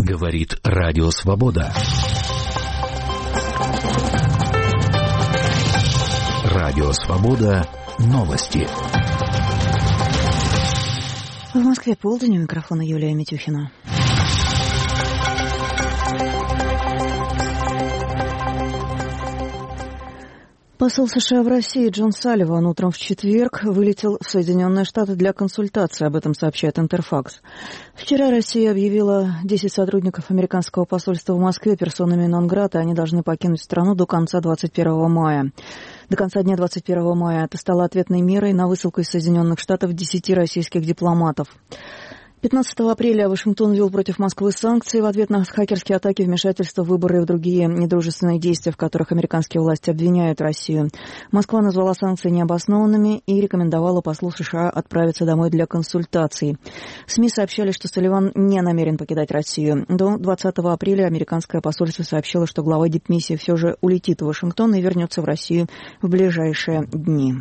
Говорит Радио Свобода. Радио Свобода. Новости. В Москве полдень, у микрофона Юлия Митюхина. Посол США в России Джон Салливан утром в четверг вылетел в Соединенные Штаты для консультации, об этом сообщает Интерфакс. Вчера Россия объявила 10 сотрудников американского посольства в Москве персонами нон-грата, они должны покинуть страну до конца 21 мая. До конца дня 21 мая это стало ответной мерой на высылку из Соединенных Штатов 10 российских дипломатов. 15 апреля Вашингтон ввел против Москвы санкции в ответ на хакерские атаки, вмешательство в выборы и другие недружественные действия, в которых американские власти обвиняют Россию. Москва назвала санкции необоснованными и рекомендовала послу США отправиться домой для консультаций. СМИ сообщали, что Салливан не намерен покидать Россию. До 20 апреля американское посольство сообщило, что глава дипмиссии все же улетит в Вашингтон и вернется в Россию в ближайшие дни.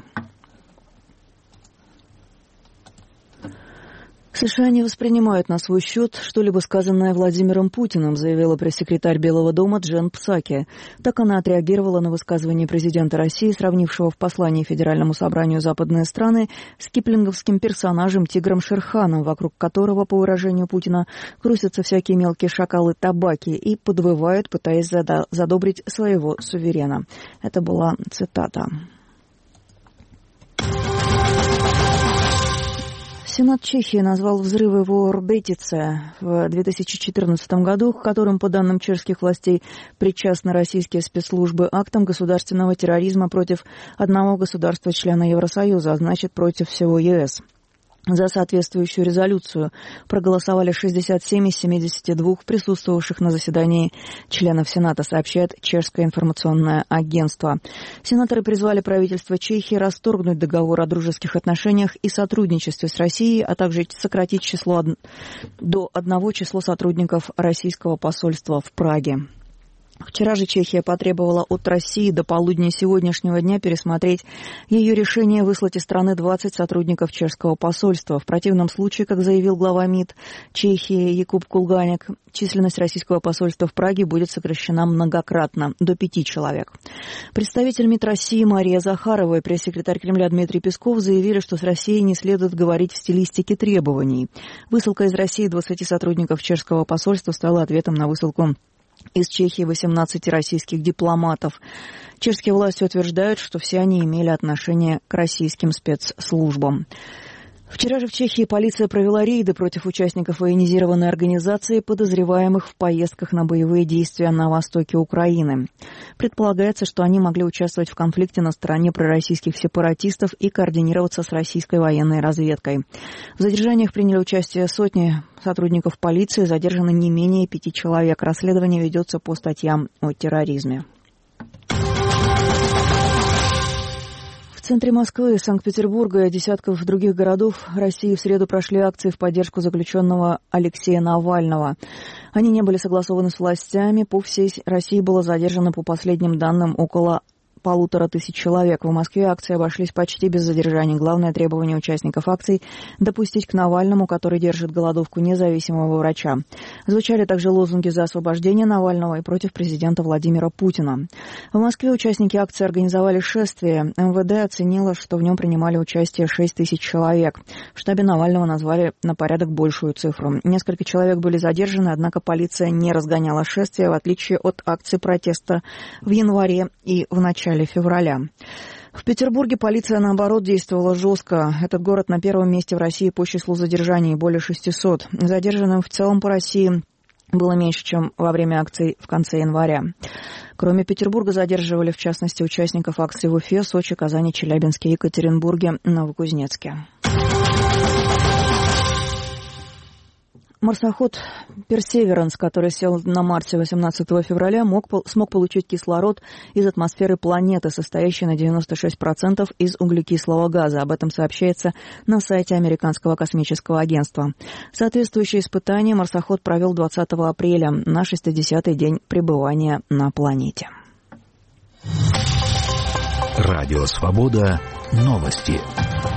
США не воспринимают на свой счет что-либо сказанное Владимиром Путиным, заявила пресс-секретарь Белого дома Джен Псаки. Так она отреагировала на высказывание президента России, сравнившего в послании Федеральному собранию западные страны с киплинговским персонажем Тигром Шерханом, вокруг которого, по выражению Путина, крутятся всякие мелкие шакалы табаки и подвывают, пытаясь задобрить своего суверена. Это была цитата. Сенат Чехии назвал взрывы в Орбетице в 2014 году, к которым, по данным чешских властей, причастны российские спецслужбы, актом государственного терроризма против одного государства-члена Евросоюза, а значит, против всего ЕС. За соответствующую резолюцию проголосовали 67 из 72 присутствовавших на заседании членов Сената, сообщает чешское информационное агентство. Сенаторы призвали правительство Чехии расторгнуть договор о дружеских отношениях и сотрудничестве с Россией, а также сократить число до одного число сотрудников российского посольства в Праге. Вчера же Чехия потребовала от России до полудня сегодняшнего дня пересмотреть ее решение выслать из страны 20 сотрудников чешского посольства. В противном случае, как заявил глава МИД Чехии Якуб Кулганик, численность российского посольства в Праге будет сокращена многократно, до 5 человек. Представитель МИД России Мария Захарова и пресс-секретарь Кремля Дмитрий Песков заявили, что с Россией не следует говорить в стилистике требований. Высылка из России 20 сотрудников чешского посольства стала ответом на высылку из Чехии 18 российских дипломатов. Чешские власти утверждают, что все они имели отношение к российским спецслужбам. Вчера же в Чехии полиция провела рейды против участников военизированной организации, подозреваемых в поездках на боевые действия на востоке Украины. Предполагается, что они могли участвовать в конфликте на стороне пророссийских сепаратистов и координироваться с российской военной разведкой. В задержаниях приняли участие сотни сотрудников полиции, задержаны не менее 5 человек. Расследование ведется по статьям о терроризме. В центре Москвы, Санкт-Петербурга и десятков других городов России в среду прошли акции в поддержку заключенного Алексея Навального. Они не были согласованы с властями. По всей России было задержано, по последним данным, около 1500 человек. В Москве акции обошлись почти без задержаний. Главное требование участников акций – допустить к Навальному, который держит голодовку, независимого врача. Звучали также лозунги за освобождение Навального и против президента Владимира Путина. В Москве участники акции организовали шествие. МВД оценило, что в нем принимали участие 6000 человек. В штабе Навального назвали на порядок большую цифру. Несколько человек были задержаны, однако полиция не разгоняла шествие, в отличие от акций протеста в январе и в начале февраля. В Петербурге полиция, наоборот, действовала жестко. Этот город на первом месте в России по числу задержаний, более 600. Задержанным в целом по России было меньше, чем во время акций в конце января. Кроме Петербурга задерживали, в частности, участников акций в Уфе, Сочи, Казани, Челябинске, Екатеринбурге, Новокузнецке. Марсоход «Персеверанс», который сел на Марсе 18 февраля, смог получить кислород из атмосферы планеты, состоящей на 96% из углекислого газа. Об этом сообщается на сайте Американского космического агентства. Соответствующее испытание марсоход провел 20 апреля, на 60-й день пребывания на планете. Радио «Свобода». Новости.